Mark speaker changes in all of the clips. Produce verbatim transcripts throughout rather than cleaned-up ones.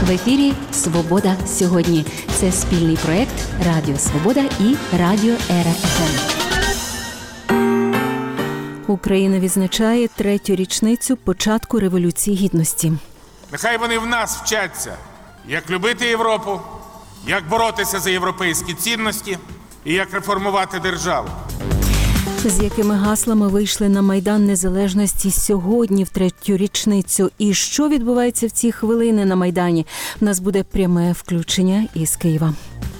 Speaker 1: В ефірі «Свобода сьогодні». Це спільний проєкт Радіо Свобода і Радіо Ера еф ем. Україна відзначає третю річницю початку Революції Гідності.
Speaker 2: Нехай вони в нас вчаться, як любити Європу, як боротися за європейські цінності і як реформувати державу.
Speaker 1: З якими гаслами вийшли на Майдан Незалежності сьогодні в третю річницю? І що відбувається в ці хвилини на Майдані? У нас буде пряме включення із Києва.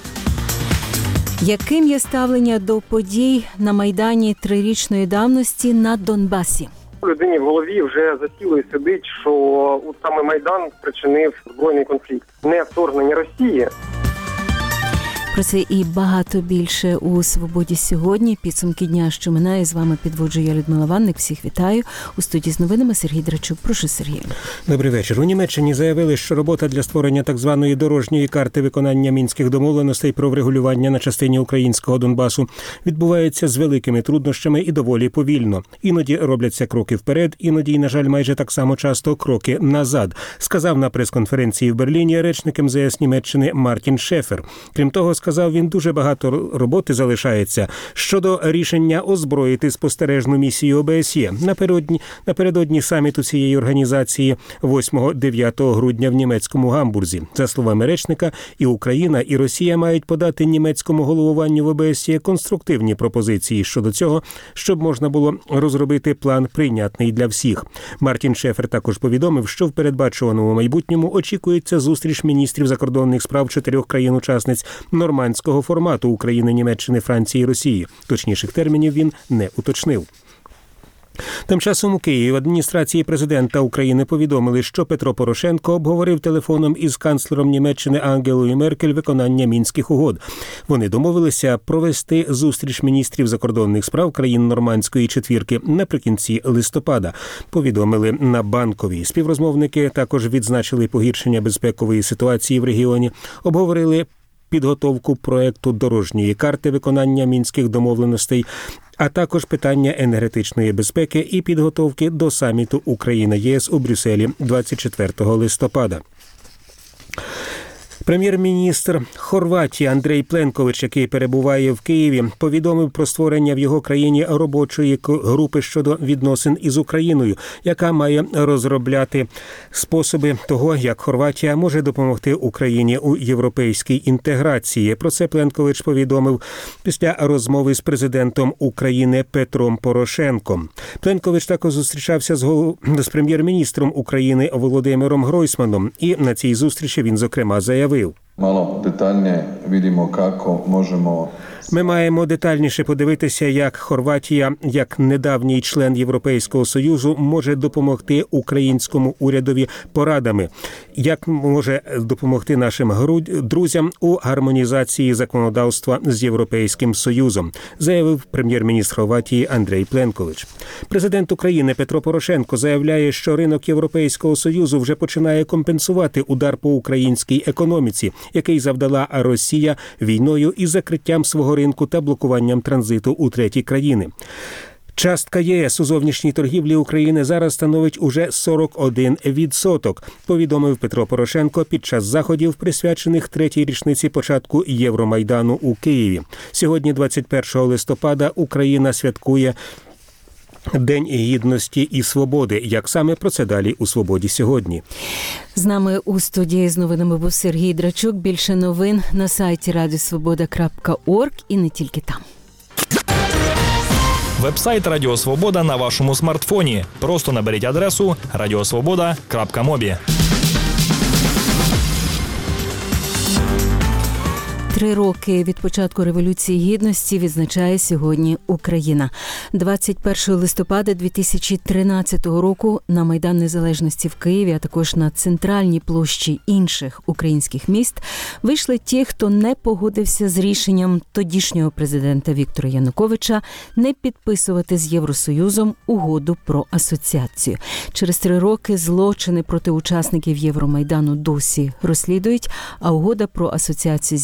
Speaker 1: Яким є ставлення до подій на Майдані трирічної давності на Донбасі?
Speaker 3: Людині в голові вже засіло і сидить, що от саме Майдан спричинив збройний конфлікт. Не вторгнення Росії.
Speaker 1: Про це і багато більше у «Свободі сьогодні». Підсумки дня, що минає. З вами підводжу я, Людмила Ванник. Всіх вітаю. У студії з новинами Сергій Драчук. Прошу, Сергію.
Speaker 4: Добрий вечір. У Німеччині заявили, що робота для створення так званої дорожньої карти виконання мінських домовленостей про врегулювання на частині українського Донбасу відбувається з великими труднощами і доволі повільно. Іноді робляться кроки вперед, іноді, на жаль, майже так само часто кроки назад, сказав на прес-конференції в Берліні речник ем зе ес Німеччини Мартін Шефер. Крім того, сказав він, дуже багато роботи залишається щодо рішення озброїти спостережну місію о бе ес є. Напередодні, напередодні саміту цієї організації восьмого-дев'ятого грудня в німецькому Гамбурзі. За словами речника, і Україна, і Росія мають подати німецькому головуванню в о бе ес є конструктивні пропозиції щодо цього, щоб можна було розробити план, прийнятний для всіх. Мартін Шефер також повідомив, що в передбачуваному майбутньому очікується зустріч міністрів закордонних справ чотирьох країн-учасниць нормандського формату України, Німеччини, Франції і Росії. Точніших термінів він не уточнив. Тим часом у Києві в адміністрації президента України повідомили, що Петро Порошенко обговорив телефоном із канцлером Німеччини Ангелою Меркель виконання Мінських угод. Вони домовилися провести зустріч міністрів закордонних справ країн Нормандської четвірки наприкінці листопада, повідомили на Банковій. Співрозмовники також відзначили погіршення безпекової ситуації в регіоні, обговорили підготовку проекту дорожньої карти виконання мінських домовленостей, а також питання енергетичної безпеки і підготовки до саміту Україна-є ес у Брюсселі двадцять четвертого листопада. Прем'єр-міністр Хорватії Андрей Пленкович, який перебуває в Києві, повідомив про створення в його країні робочої групи щодо відносин із Україною, яка має розробляти способи того, як Хорватія може допомогти Україні у європейській інтеграції. Про це Пленкович повідомив після розмови з президентом України Петром Порошенком. Пленкович також зустрічався з, голов... з прем'єр-міністром України Володимиром Гройсманом, і на цій зустрічі він, зокрема, заявив:
Speaker 5: Мало детальніше видимо, як можемо...
Speaker 4: Ми маємо детальніше подивитися, як Хорватія, як недавній член Європейського Союзу, може допомогти українському урядові порадами, як може допомогти нашим друзям у гармонізації законодавства з Європейським Союзом, заявив прем'єр-міністр Хорватії Андрей Пленкович. Президент України Петро Порошенко заявляє, що ринок Європейського Союзу вже починає компенсувати удар по українській економіці, який завдала Росія війною і закриттям свого ринку та блокуванням транзиту у треті країни. Частка є ес у зовнішній торгівлі України зараз становить уже сорок один відсоток, повідомив Петро Порошенко під час заходів, присвячених третій річниці початку Євромайдану у Києві. Сьогодні, двадцять першого листопада, Україна святкує День гідності і свободи. Як саме, про це далі у «Свободі сьогодні».
Speaker 1: З нами у студії з новинами був Сергій Драчук. Більше новин на сайті радіосвобода крапка орг і не тільки там.
Speaker 6: Вебсайт Радіо Свобода на вашому смартфоні. Просто наберіть адресу радіосвобода крапка мобі.
Speaker 1: Три роки від початку Революції Гідності відзначає сьогодні Україна. двадцять першого листопада дві тисячі тринадцятого року на Майдан Незалежності в Києві, а також на центральній площі інших українських міст вийшли ті, хто не погодився з рішенням тодішнього президента Віктора Януковича не підписувати з Євросоюзом угоду про асоціацію. Через три роки злочини проти учасників Євромайдану досі розслідують, а угода про асоціацію з ЄС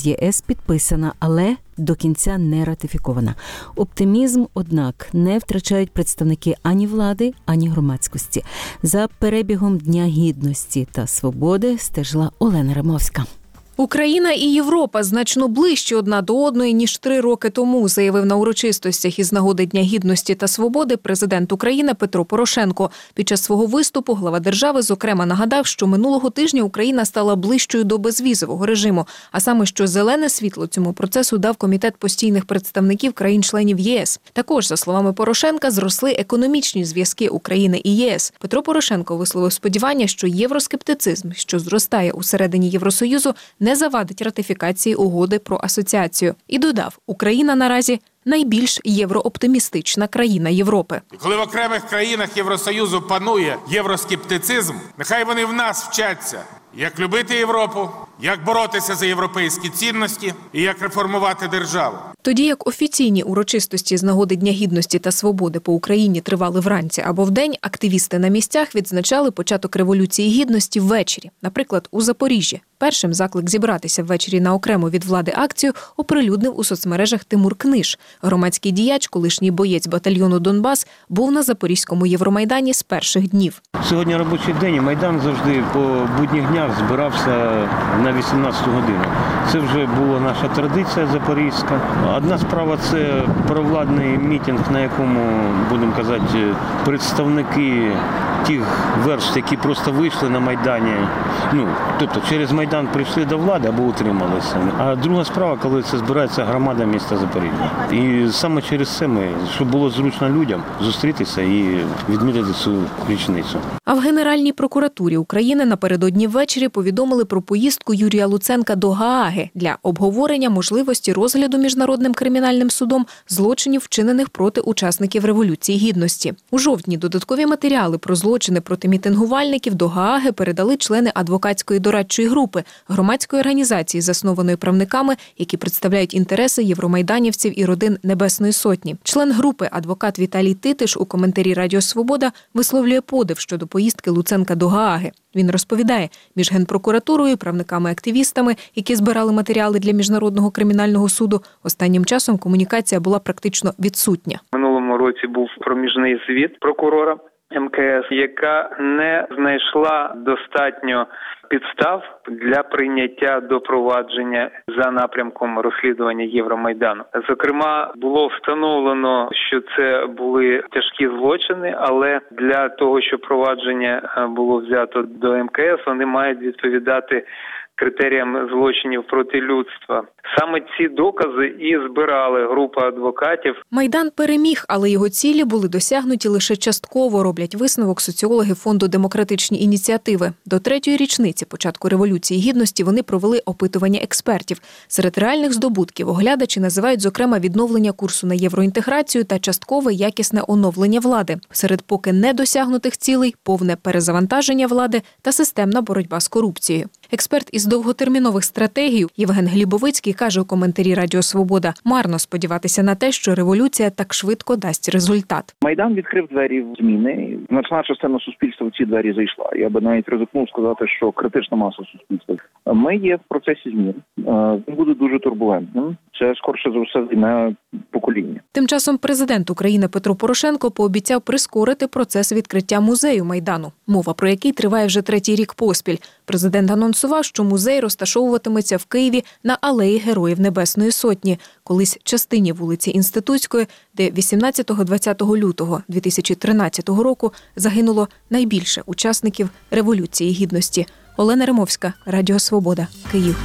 Speaker 1: підписана, але до кінця не ратифікована. Оптимізм, однак, не втрачають представники ані влади, ані громадськості. За перебігом Дня Гідності та Свободи стежила Олена Римовська.
Speaker 7: Україна і Європа значно ближче одна до одної, ніж три роки тому, заявив на урочистостях із нагоди Дня Гідності та Свободи президент України Петро Порошенко. Під час свого виступу глава держави, зокрема, нагадав, що минулого тижня Україна стала ближчою до безвізового режиму, а саме, що зелене світло цьому процесу дав Комітет постійних представників країн-членів ЄС. Також, за словами Порошенка, зросли економічні зв'язки України і ЄС. Петро Порошенко висловив сподівання, що євроскептицизм, що зростає усередині Євросоюзу, не завадить ратифікації угоди про асоціацію. І додав, Україна наразі найбільш єврооптимістична країна Європи.
Speaker 2: І коли в окремих країнах Євросоюзу панує євроскептицизм, нехай вони в нас вчаться, як любити Європу, як боротися за європейські цінності і як реформувати державу.
Speaker 7: Тоді як офіційні урочистості з нагоди Дня Гідності та Свободи по Україні тривали вранці або вдень, активісти на місцях відзначали початок Революції Гідності ввечері. Наприклад, у Запоріжжі. Першим заклик зібратися ввечері на окрему від влади акцію оприлюднив у соцмережах Тимур Книж. Громадський діяч, колишній боєць батальйону «Донбас», був на Запорізькому Євромайдані з перших днів.
Speaker 8: Сьогодні робочий день, і Майдан завжди по будніх днях збирався на вісімнадцяту годину. Це вже була наша традиція запорізька. Одна справа – це провладний мітинг, на якому, будемо казати, представники тих верств, які просто вийшли на Майдані, ну, тобто через Майдан прийшли до влади або утрималися. А друга справа, коли це збирається громада міста Запоріжжя. І саме через це ми, щоб було зручно людям зустрітися і відмітити цю річницю.
Speaker 7: А в Генеральній прокуратурі України напередодні ввечері повідомили про поїздку Юрія Луценка до Гааги для обговорення можливості розгляду Міжнародним кримінальним судом злочинів, вчинених проти учасників Революції Гідності. У жовтні додаткові матеріали про злочини проти мітингувальників до Гааги передали члени адвокатської дорадчої групи, громадської організації, заснованої правниками, які представляють інтереси євромайданівців і родин Небесної Сотні. Член групи, адвокат Віталій Титиш, у коментарі Радіо Свобода висловлює подив щодо поїздки Луценка до Гааги. Він розповідає, між Генпрокуратурою і правниками-активістами, які збирали матеріали для Міжнародного кримінального суду, останнім часом комунікація була практично відсутня.
Speaker 9: В минулому році був проміжний звіт прокурора ем ка ес, яка не знайшла достатньо підстав для прийняття до провадження за напрямком розслідування Євромайдану. Зокрема, було встановлено, що це були тяжкі злочини, але для того, щоб провадження було взято до ем ка ес, вони мають відповідати критеріям злочинів проти людства. Саме ці докази і збирали група адвокатів.
Speaker 7: Майдан переміг, але його цілі були досягнуті лише частково, роблять висновок соціологи Фонду «Демократичні ініціативи». До третьої річниці початку Революції Гідності вони провели опитування експертів. Серед реальних здобутків оглядачі називають, зокрема, відновлення курсу на євроінтеграцію та часткове якісне оновлення влади. Серед поки не досягнутих цілей – повне перезавантаження влади та системна боротьба з корупцією. Експерт із довготермінових стратегій Євген Глібовицький каже у коментарі Радіо Свобода: марно сподіватися на те, що революція так швидко дасть результат.
Speaker 10: Майдан відкрив двері в зміни. Значна частина суспільства в ці двері зайшла. Я би навіть ризикнув сказати, що критична маса суспільства. Ми є в процесі змін. Він буде дуже турбулентним. Це, скорше за все, війна покоління.
Speaker 7: Тим часом президент України Петро Порошенко пообіцяв прискорити процес відкриття музею Майдану, мова про який триває вже третій рік поспіль. Президент анонсував, що музей розташовуватиметься в Києві на алеї Героїв Небесної Сотні, колись частині вулиці Інститутської, де вісімнадцятого-двадцятого лютого дві тисячі тринадцятого року загинуло найбільше учасників Революції Гідності. Олена Римовська, Радіо Свобода, Київ.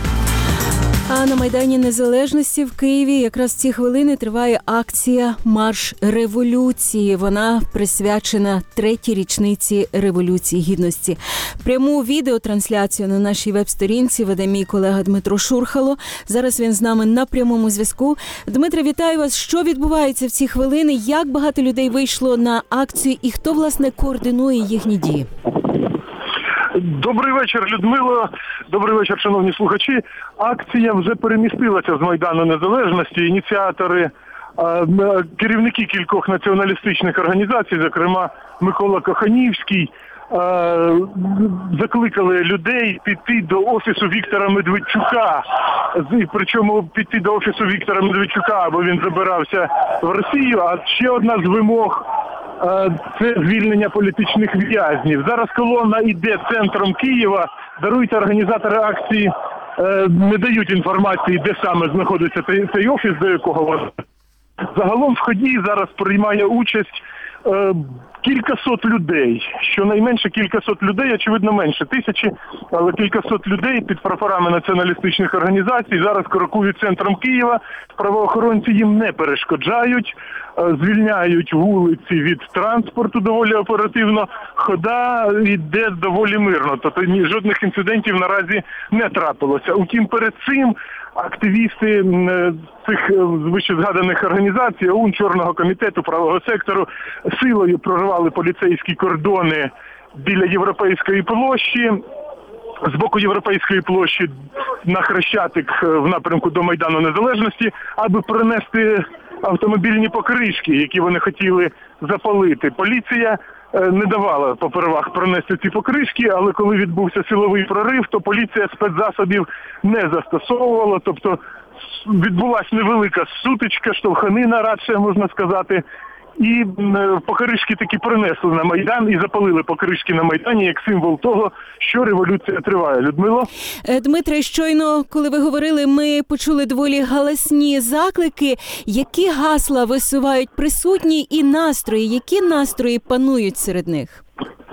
Speaker 1: А на Майдані Незалежності в Києві якраз в ці хвилини триває акція «Марш революції». Вона присвячена третій річниці Революції Гідності. Пряму відеотрансляцію на нашій веб-сторінці веде мій колега Дмитро Шурхало. Зараз він з нами на прямому зв'язку. Дмитре, вітаю вас. Що відбувається в ці хвилини? Як багато людей вийшло на акцію і хто, власне, координує їхні дії?
Speaker 11: Добрий вечір, Людмила. Добрий вечір, шановні слухачі. Акція вже перемістилася з Майдану Незалежності. Ініціатори, керівники кількох націоналістичних організацій, зокрема Микола Коханівський, закликали людей піти до офісу Віктора Медведчука. І причому піти до офісу Віктора Медведчука, бо він забирався в Росію. А ще одна з вимог е, – це звільнення політичних в'язнів. Зараз колона йде центром Києва. Даруйте, організатори акції е, не дають інформації, де саме знаходиться цей, цей офіс, до якого вони. Загалом в ході зараз приймає участь е, кількасот людей, щонайменше кількасот людей, очевидно менше тисячі, але кількасот людей під прапорами націоналістичних організацій зараз крокують центром Києва, правоохоронці їм не перешкоджають, е, звільняють вулиці від транспорту доволі оперативно, хода йде доволі мирно, тобто ні, жодних інцидентів наразі не трапилося. Утім, перед цим активісти цих вище згаданих організацій, ОУН, Чорного комітету, правого сектору, силою прорвали поліцейські кордони біля Європейської площі. З боку Європейської площі на Хрещатик в напрямку до Майдану Незалежності, аби принести автомобільні покришки, які вони хотіли запалити. Поліція не давала попервах пронести ці покришки, але коли відбувся силовий прорив, то поліція спецзасобів не застосовувала, тобто відбулася невелика сутичка, штовханина, радше можна сказати, і покришки таки принесли на Майдан і запалили покришки на Майдані як символ того, що революція триває. Людмило?
Speaker 1: Дмитре, щойно, коли ви говорили, ми почули доволі галасні заклики. Які гасла висувають присутні і настрої? Які настрої панують серед них?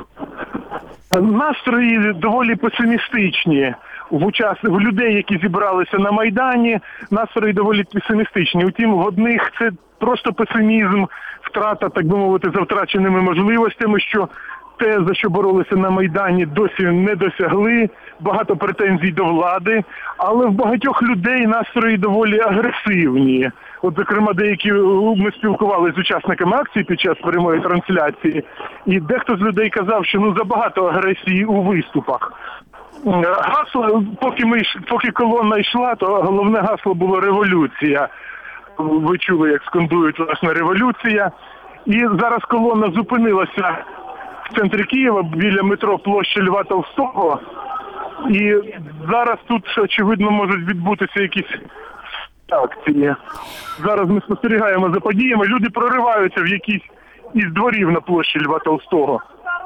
Speaker 11: Настрої доволі песимістичні. В учас... в людей, які зібралися на Майдані, настрої доволі песимістичні. Утім, в одних це просто песимізм, втрата, так би мовити, за втраченими можливостями, що те, за що боролися на Майдані, досі не досягли, багато претензій до влади, але в багатьох людей настрої доволі агресивні. От, зокрема, деякі ми спілкувалися з учасниками акції під час прямої трансляції, і дехто з людей казав, що ну забагато агресії у виступах. Гасло, поки ми поки колона йшла, то головне гасло було «Революція». Ви чули, як скандують, власне, «Революція». І зараз колона зупинилася в центрі Києва біля метро площі Льва Толстого. І зараз тут, очевидно, можуть відбутися якісь акції. Зараз ми спостерігаємо за подіями. Люди прориваються в якісь із дворів на площі Льва Толстого.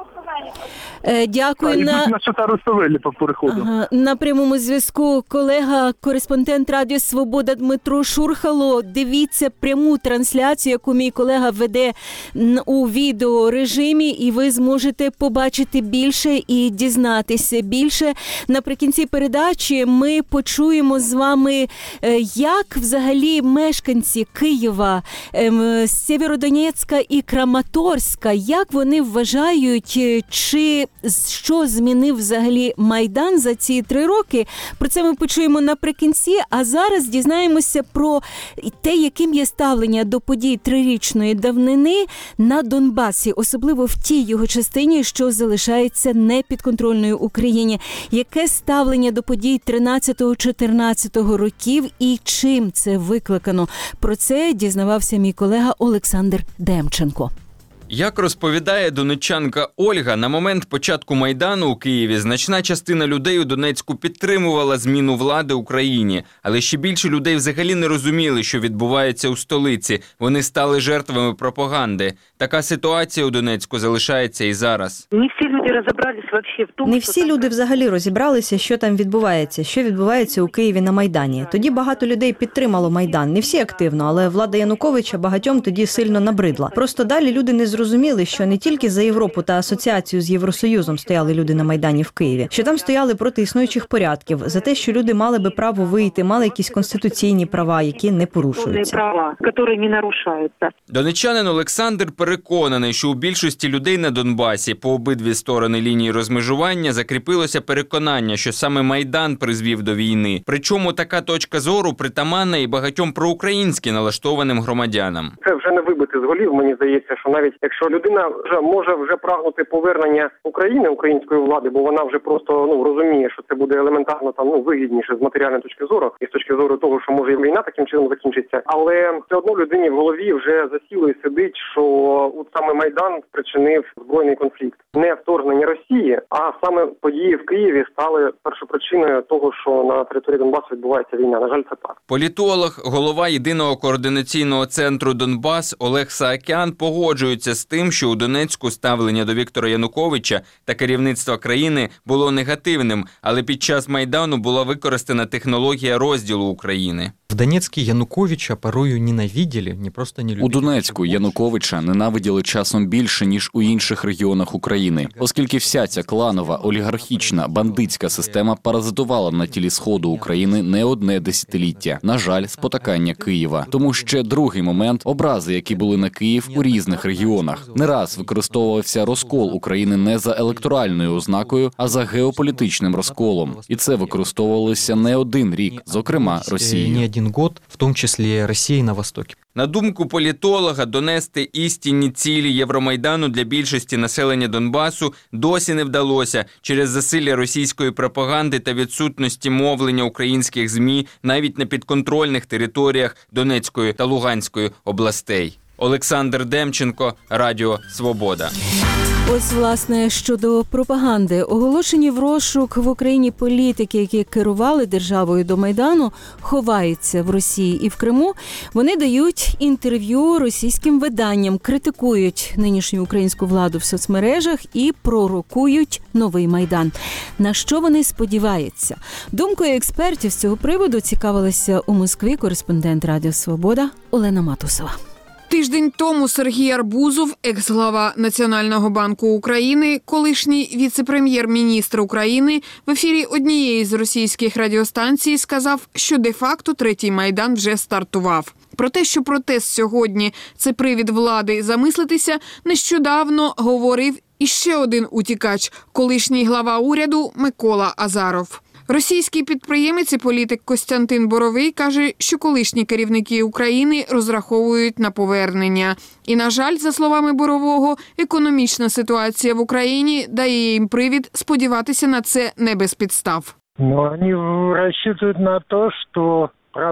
Speaker 1: Дякую.
Speaker 11: А,
Speaker 1: на...
Speaker 11: на Шатару Ставелі по переходу.
Speaker 1: Ага. На прямому зв'язку колега, кореспондент Радіо Свобода Дмитро Шурхало. Дивіться пряму трансляцію, яку мій колега веде у відеорежимі, і ви зможете побачити більше і дізнатися більше. Наприкінці передачі ми почуємо з вами, як взагалі мешканці Києва, Сєвєродонецька і Краматорська, як вони вважають, чи що змінив взагалі Майдан за ці три роки. Про це ми почуємо наприкінці, а зараз дізнаємося про те, яким є ставлення до подій трирічної давнини на Донбасі, особливо в тій його частині, що залишається непідконтрольною Україні. Яке ставлення до подій тринадцятого-чотирнадцятого років і чим це викликано? Про це дізнавався мій колега Олександр Демченко.
Speaker 12: Як розповідає донеччанка Ольга, на момент початку Майдану у Києві значна частина людей у Донецьку підтримувала зміну влади Україні. Але ще більше людей взагалі не розуміли, що відбувається у столиці. Вони стали жертвами пропаганди. Така ситуація у Донецьку залишається і зараз.
Speaker 13: Не всі люди розібралися взагалі в тому,
Speaker 14: Не всі люди взагалі розібралися, що там відбувається, що відбувається у Києві на Майдані. Тоді багато людей підтримало Майдан. Не всі активно, але влада Януковича багатьом тоді сильно набридла. Просто далі люди не зрозуміли, що не тільки за Європу та асоціацію з Євросоюзом стояли люди на Майдані в Києві, що там стояли проти існуючих порядків, за те, що люди мали би право вийти, мали якісь конституційні права, які не порушуються.
Speaker 13: Права, які не нарушаються.
Speaker 12: Донеччанин Олександр переконаний, що у більшості людей на Донбасі по обидві сторони лінії розмежування закріпилося переконання, що саме Майдан призвів до війни. Причому така точка зору притаманна і багатьом проукраїнськи налаштованим громадянам.
Speaker 3: Це вже не вибити з голів, мені здається, що навіть якщо людина вже може вже прагнути повернення України, української влади, бо вона вже просто ну розуміє, що це буде елементарно там ну вигідніше з матеріальної точки зору і з точки зору того, що може війна таким чином закінчиться, але все одно людині в голові вже засіло і сидить, що от саме Майдан спричинив збройний конфлікт. Не вторгнення Росії, а саме події в Києві стали першопричиною того, що на території Донбасу відбувається війна. На жаль, це так.
Speaker 12: Політолог, голова єдиного координаційного центру «Донбас» Олег Саакян погоджується з тим, що у Донецьку ставлення до Віктора Януковича та керівництва країни було негативним, але під час Майдану була використана технологія розділу України.
Speaker 15: В Донецьку Януковича порою ненавиділи, не просто не любили.
Speaker 16: У Донецьку Януковича ненавиділи часом більше, ніж у інших регіонах України, оскільки вся ця кланова, олігархічна, бандитська система паразитувала на тілі Сходу України не одне десятиліття. На жаль, спотакання Києва. Тому ще другий момент – образи, які були на Київ у різних регіонах. Не раз використовувався розкол України не за електоральною ознакою, а за геополітичним розколом. І це використовувалося не один рік, зокрема Росією.
Speaker 15: год, в тому числі Росії на Востокі.
Speaker 12: На думку політолога, донести істинні цілі Євромайдану для більшості населення Донбасу досі не вдалося через засилля російської пропаганди та відсутності мовлення українських ЗМІ навіть на підконтрольних територіях Донецької та Луганської областей. Олександр Демченко, Радіо Свобода.
Speaker 1: Ось, власне, щодо пропаганди. Оголошені в розшук в Україні політики, які керували державою до Майдану, ховаються в Росії і в Криму. Вони дають інтерв'ю російським виданням, критикують нинішню українську владу в соцмережах і пророкують новий Майдан. На що вони сподіваються? Думкою експертів з цього приводу цікавилася у Москві кореспондент Радіо Свобода Олена Матусова.
Speaker 17: Тиждень тому Сергій Арбузов, екс-глава Національного банку України, колишній віце-прем'єр-міністр України, в ефірі однієї з російських радіостанцій сказав, що де-факто третій Майдан вже стартував. Про те, що протест сьогодні – це привід влади замислитися, нещодавно говорив іще один утікач – колишній глава уряду Микола Азаров. Російський підприємець і політик Костянтин Боровий каже, що колишні керівники України розраховують на повернення. І, на жаль, за словами Борового, економічна ситуація в Україні дає їм привід сподіватися на це не без підстав.
Speaker 18: Ну, вони розраховують на те, що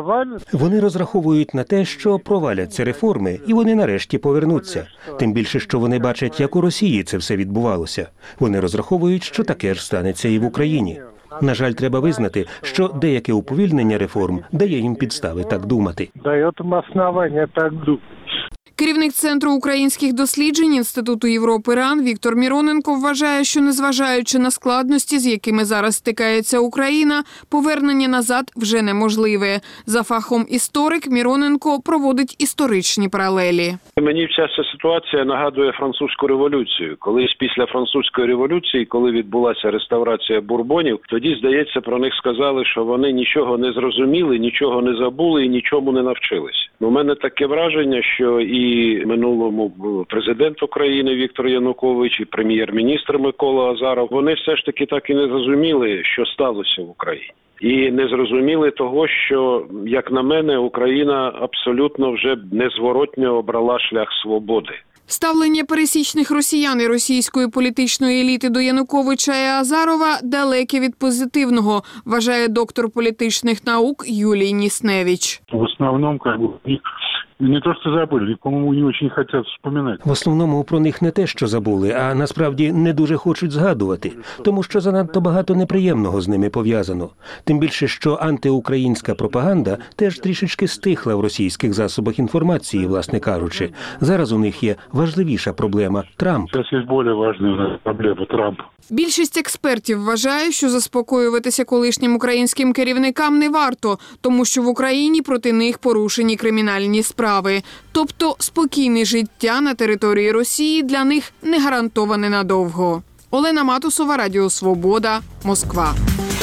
Speaker 4: Вони розраховують на те, що проваляться реформи, і вони нарешті повернуться. Тим більше, що вони бачать, як у Росії це все відбувалося. Вони розраховують, що таке ж станеться і в Україні. На жаль, треба визнати, що деяке уповільнення реформ дає їм підстави так думати.
Speaker 18: Дає їм основання так думати.
Speaker 17: Керівник Центру українських досліджень Інституту Європи РАН Віктор Міроненко вважає, що незважаючи на складності, з якими зараз стикається Україна, повернення назад вже неможливе. За фахом історик Міроненко проводить історичні паралелі.
Speaker 19: Мені вся ця ситуація нагадує французьку революцію. Колись після французької революції, коли відбулася реставрація бурбонів, тоді, здається, про них сказали, що вони нічого не зрозуміли, нічого не забули і нічому не навчились. У мене таке враження, що і минулому президент України Віктор Янукович, і прем'єр-міністр Микола Азаров, вони все ж таки так і не зрозуміли, що сталося в Україні. І не зрозуміли того, що, як на мене, Україна абсолютно вже незворотньо обрала шлях свободи.
Speaker 17: Ставлення пересічних росіян і російської політичної еліти до Януковича і Азарова далеке від позитивного, вважає доктор політичних наук Юлій Нісневич.
Speaker 11: В основному, як би, не то, що забули, по-моєму, не дуже хочуть вспоминати.
Speaker 4: В основному про них не те, що забули, а насправді не дуже хочуть згадувати, тому що занадто багато неприємного з ними пов'язано. Тим більше, що антиукраїнська пропаганда теж трішечки стихла в російських засобах інформації, власне кажучи. Зараз у них є важливіша проблема – Трамп.
Speaker 11: Зараз є більш важлива проблема – Трамп.
Speaker 17: Більшість експертів вважає, що заспокоюватися колишнім українським керівникам не варто, тому що в Україні проти них порушені кримінальні справи. Тобто спокійне життя на території Росії для них не гарантоване надовго. Олена Матусова, Радіо Свобода, Москва.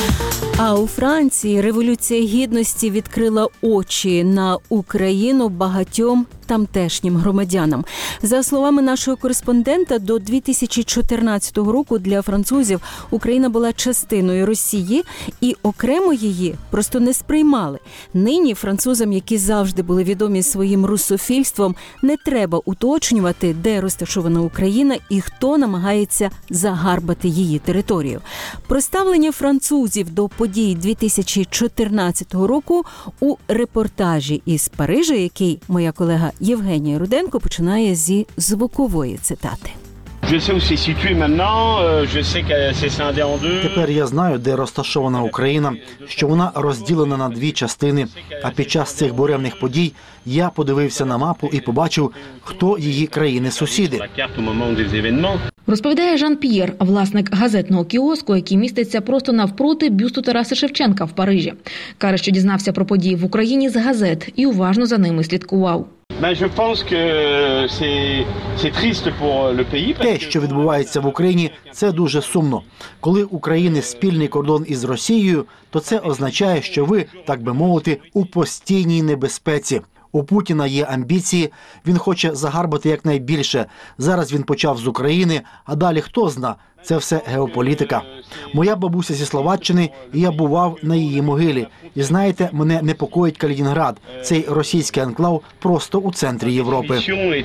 Speaker 1: А у Франції Революція Гідності відкрила очі на Україну багатьом тамтешнім громадянам. За словами нашого кореспондента, до дві тисячі чотирнадцятого року для французів Україна була частиною Росії і окремо її просто не сприймали. Нині французам, які завжди були відомі своїм русофільством, не треба уточнювати, де розташована Україна і хто намагається загарбати її територію. Про ставлення французів до подій дві тисячі чотирнадцятого року у репортажі із Парижа, який моя колега Євгенія Руденко починає зі звукової цитати.
Speaker 20: Тепер я знаю, де розташована Україна, що вона розділена на дві частини. А під час цих буремних подій я подивився на мапу і побачив, хто її країни-сусіди.
Speaker 21: Розповідає Жан-П'єр, власник газетного кіоску, який міститься просто навпроти бюсту Тараса Шевченка в Парижі. Каже, що дізнався про події в Україні з газет і уважно за ними слідкував.
Speaker 20: Те, що відбувається в Україні, це дуже сумно. Коли у країни спільний кордон із Росією, то це означає, що ви, так би мовити, у постійній небезпеці. У Путіна є амбіції, він хоче загарбати якнайбільше. Зараз він почав з України, а далі хто зна, це все геополітика. Моя бабуся зі Словаччини, і я бував на її могилі. І знаєте, мене непокоїть Калінінград, цей російський анклав просто у центрі Європи.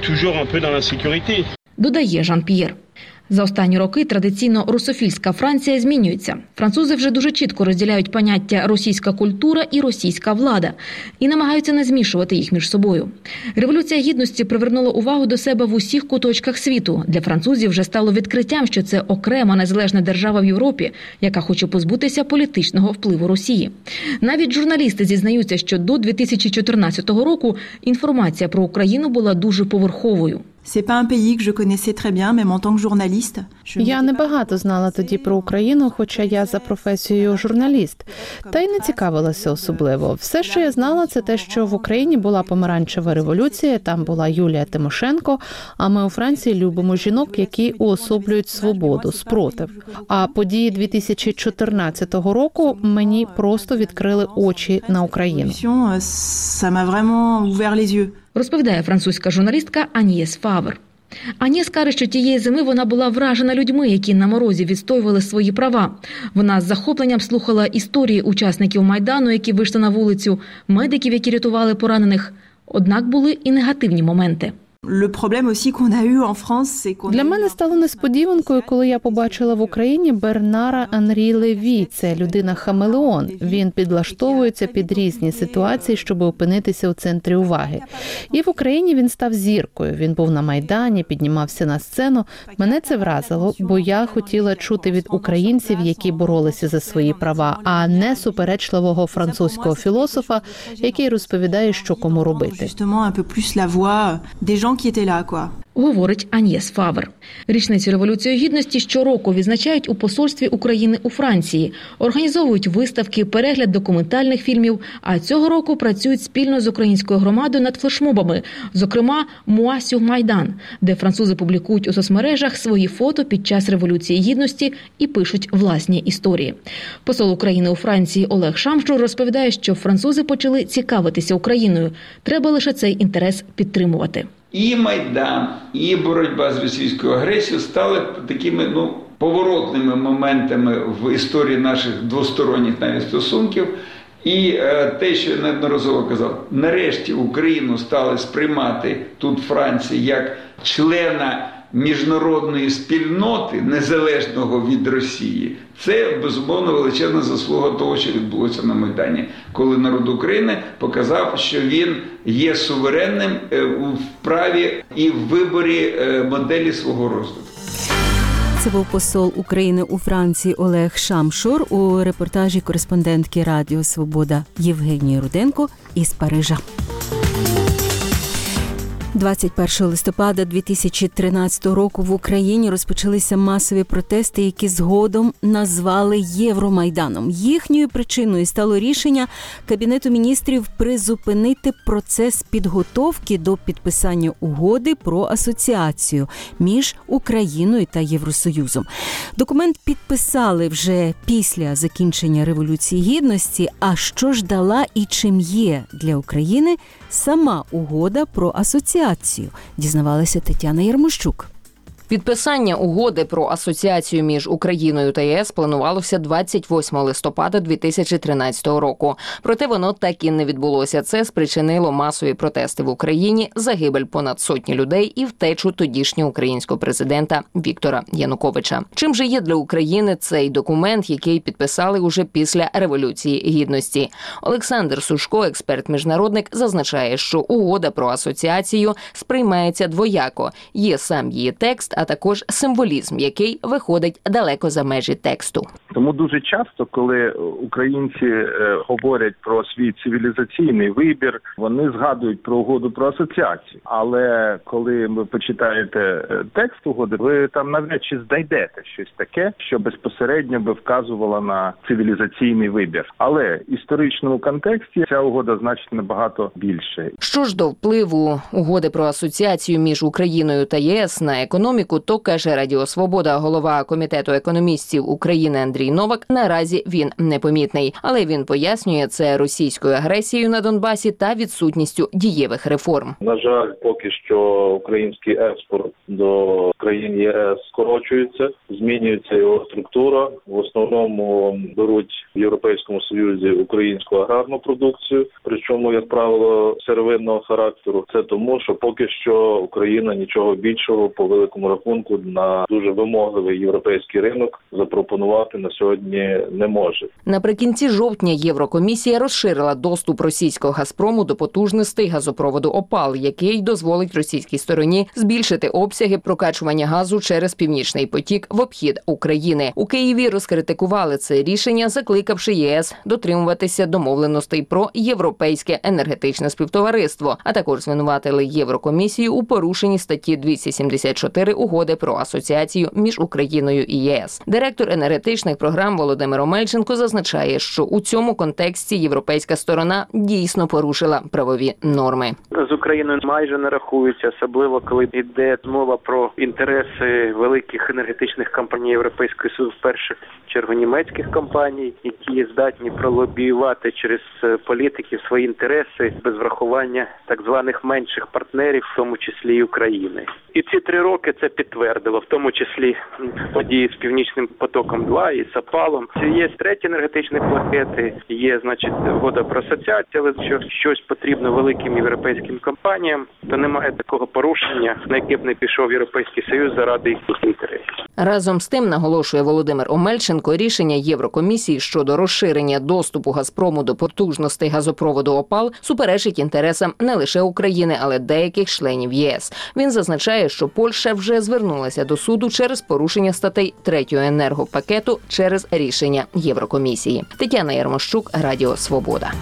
Speaker 21: Додає Жан-П'єр. За останні роки традиційно русофільська Франція змінюється. Французи вже дуже чітко розділяють поняття «російська культура» і «російська влада» і намагаються не змішувати їх між собою. Революція Гідності привернула увагу до себе в усіх куточках світу. Для французів вже стало відкриттям, що це окрема незалежна держава в Європі, яка хоче позбутися політичного впливу Росії. Навіть журналісти зізнаються, що до дві тисячі чотирнадцятого року інформація про Україну була дуже поверховою.
Speaker 22: Я небагато знала тоді про Україну, хоча я за професією журналіст. Та й не цікавилася особливо. Все, що я знала, це те, що в Україні була помаранчева революція, там була Юлія Тимошенко, а ми у Франції любимо жінок, які уособлюють свободу, спротив. А події дві тисячі чотирнадцятого року мені просто відкрили очі на Україну.
Speaker 21: Розповідає французька журналістка Аньєс Фавр. Аньєс каже, що тієї зими вона була вражена людьми, які на морозі відстоювали свої права. Вона з захопленням слухала історії учасників Майдану, які вийшли на вулицю, медиків, які рятували поранених. Однак були і негативні моменти.
Speaker 22: Для мене стало несподіванкою, коли я побачила в Україні Бернара Анрі Леві. Це людина-хамелеон. Він підлаштовується під різні ситуації, щоб опинитися у центрі уваги. І в Україні він став зіркою. Він був на Майдані, піднімався на сцену. Мене це вразило, бо я хотіла чути від українців, які боролися за свої права, а не суперечливого французького філософа, який розповідає, що кому робити.
Speaker 21: Говорить Аньєс Фавр. Річницю Революції Гідності щороку відзначають у посольстві України у Франції. Організовують виставки, перегляд документальних фільмів, а цього року працюють спільно з українською громадою над флешмобами, зокрема «Moi sur Майдан», де французи публікують у соцмережах свої фото під час Революції Гідності і пишуть власні історії. Посол України у Франції Олег Шамшур розповідає, що французи почали цікавитися Україною. Треба лише цей інтерес підтримувати.
Speaker 23: І Майдан, і боротьба з російською агресією стали такими, ну, поворотними моментами в історії наших двосторонніх навіть стосунків. І е, те, що я неодноразово казав, нарешті Україну стали сприймати тут в Франції як члена міжнародної спільноти, незалежного від Росії. Це, безумовно, величезна заслуга того, що відбулося на Майдані, коли народ України показав, що він є суверенним у вправі і в виборі моделі свого розвитку.
Speaker 1: Це був посол України у Франції Олег Шамшур у репортажі кореспондентки Радіо Свобода Євгенії Руденко із Парижа. двадцять першого листопада дві тисячі тринадцятого року в Україні розпочалися масові протести, які згодом назвали Євромайданом. Їхньою причиною стало рішення Кабінету міністрів призупинити процес підготовки до підписання угоди про асоціацію між Україною та Євросоюзом. Документ підписали вже після закінчення Революції Гідності, а що ж дала і чим є для України сама угода про асоціацію, дізнавалася Тетяна Ярмощук.
Speaker 2: Підписання угоди про асоціацію між Україною та ЄС планувалося двадцять восьмого листопада дві тисячі тринадцятого року. Проте воно так і не відбулося. Це спричинило масові протести в Україні, загибель понад сотні людей і втечу тодішнього українського президента Віктора Януковича. Чим же є для України цей документ, який підписали уже після Революції Гідності? Олександр Сушко, експерт-міжнародник, зазначає, що угода про асоціацію сприймається двояко. Є сам її текст, а також символізм, який виходить далеко за межі тексту.
Speaker 5: Тому дуже часто, коли українці е, говорять про свій цивілізаційний вибір, вони згадують про угоду про асоціацію. Але коли ви почитаєте текст угоди, ви там навряд чи знайдете щось таке, що безпосередньо би вказувало на цивілізаційний вибір. Але в історичному контексті ця угода значить набагато більше.
Speaker 2: Що ж до впливу угоди про асоціацію між Україною та ЄС на економіку, то, каже Радіо Свобода, голова Комітету економістів України Андрій Новак, наразі він непомітний. Але він пояснює це російською агресією на Донбасі та відсутністю дієвих реформ.
Speaker 6: На жаль, поки що український експорт до країн ЄС скорочується, змінюється його структура. В основному беруть в Європейському Союзі українську аграрну продукцію, причому, як правило, сировинного характеру. Це тому, що поки що Україна нічого більшого по великому рахунку на дуже вимогливий європейський ринок запропонувати на сьогодні не може.
Speaker 2: Наприкінці жовтня Єврокомісія розширила доступ російського «Газпрому» до потужностей газопроводу «Опал», який дозволить російській стороні збільшити обсяги прокачування газу через «Північний потік» в обхід України. У Києві розкритикували це рішення, закликавши ЄС дотримуватися домовленостей про європейське енергетичне співтовариство, а також звинуватили Єврокомісію у порушенні статті двісті сімдесят чотири Угоди про асоціацію між Україною і ЄС. Директор енергетичних програм Володимир Омельченко зазначає, що у цьому контексті європейська сторона дійсно порушила правові норми.
Speaker 9: З Україною майже не рахуються, особливо коли йде мова про інтереси великих енергетичних компаній Європейської Союзу, в першу чергу німецьких компаній, які здатні пролобіювати через політиків свої інтереси без врахування так званих менших партнерів, в тому числі і України. І ці три роки це підтвердило, в тому числі події з Північним потоком два і з Опалом. Є треті енергетичні пакети, є, значить, угода про асоціацію, але якщо щось потрібно великим європейським компаніям, то немає такого порушення, на яке б не пішов Європейський Союз заради їхніх інтересів.
Speaker 2: Разом з тим, наголошує Володимир Омельченко, рішення Єврокомісії щодо розширення доступу «Газпрому» до потужностей газопроводу «Опал» суперечить інтересам не лише України, але деяких членів ЄС. Він зазначає, що Польща вже звернулася до суду через порушення статей третього енергопакету через рішення Єврокомісії. Тетяна Ярмощук, Радіо Свобода.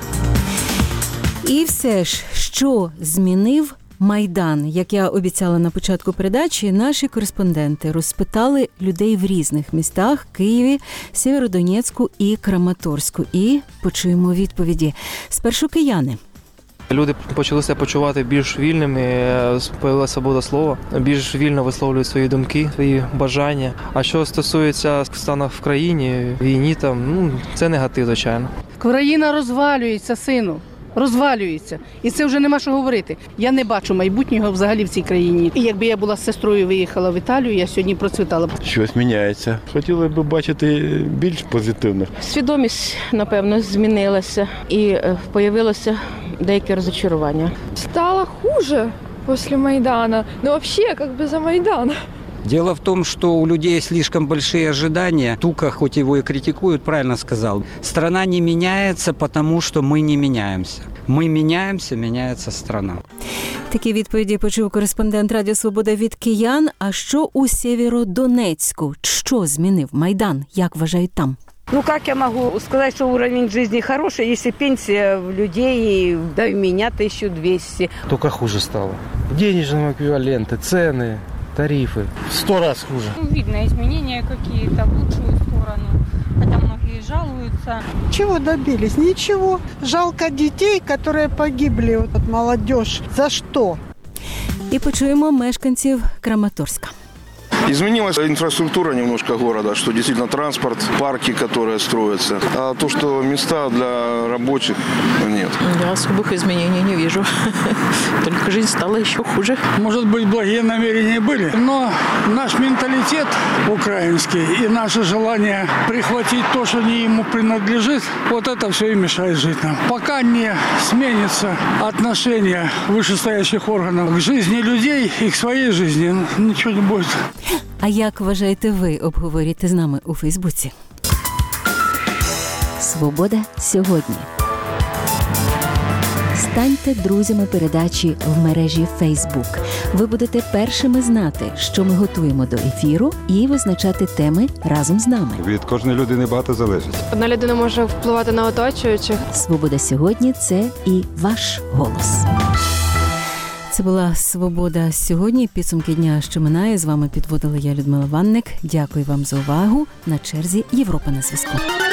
Speaker 1: І все ж, що змінив Майдан? Як я обіцяла на початку передачі, наші кореспонденти розпитали людей в різних містах – Києві, Сєвєродонецьку і Краматорську. І почуємо відповіді. Спершу кияни.
Speaker 24: Люди почали себе почувати більш вільними, з'явилася свобода слова, більш вільно висловлюють свої думки, свої бажання. А що стосується стану в країні, війні, там, ну, це негатив, звичайно.
Speaker 25: Країна розвалюється, сину. Розвалюється. І це вже нема що говорити. Я не бачу майбутнього взагалі в цій країні. І якби я була з сестрою, виїхала в Італію, я сьогодні процвітала б.
Speaker 26: Щось міняється. Хотіли б бачити більш позитивних.
Speaker 27: Свідомість, напевно, змінилася і появилося деяке розчарування.
Speaker 28: Стало хуже після Майдана. Ну, взагалі, як би за Майдан.
Speaker 29: Дело в том, что у людей слишком большие ожидания. Тука, хоть его и критикуют, правильно сказал. Страна не меняется, потому что мы не меняемся. Мы меняемся, меняется страна.
Speaker 1: Такі відповіді почув кореспондент Радіо Свобода від киян. А що у Сєвєродонецьку? Що змінив Майдан? Як вважають там?
Speaker 30: Ну, как я могу сказать, что уровень жизни хороший, если пенсия в людей, да и у меня тысяча двести.
Speaker 24: Только хуже стало. Денежные эквиваленты, цены, тарифы. В сто раз хуже.
Speaker 31: Видно изменения какие-то в лучшую сторону, хотя многие жалуются.
Speaker 32: Чего добились? Ничего. Жалко детей, которые погибли, вот молодежь. За что?
Speaker 1: І почуємо мешканців Краматорська.
Speaker 3: Изменилась инфраструктура немножко города, что действительно транспорт, парки, которые строятся. А то, что места для рабочих нет.
Speaker 4: Я особых изменений не вижу. Только жизнь стала еще хуже.
Speaker 7: Может быть, благие намерения были, но наш менталитет украинский и наше желание прихватить то, что не ему принадлежит, вот это все и мешает жить нам. Пока не сменится отношение вышестоящих органов к жизни людей и к своей жизни, ничего не будет.
Speaker 1: А як вважаєте ви? Обговорюйте з нами у Фейсбуці. Свобода сьогодні. Станьте друзями передачі в мережі Facebook. Ви будете першими знати, що ми готуємо до ефіру, і визначати теми разом з нами.
Speaker 8: Від кожної людини багато залежить.
Speaker 28: Одна людина може впливати на оточуючих.
Speaker 1: Свобода сьогодні – це і ваш голос. Це була «Свобода сьогодні». Підсумки дня, що минає. З вами підводила я, Людмила Ванник. Дякую вам за увагу. На черзі Європа на зв'язку.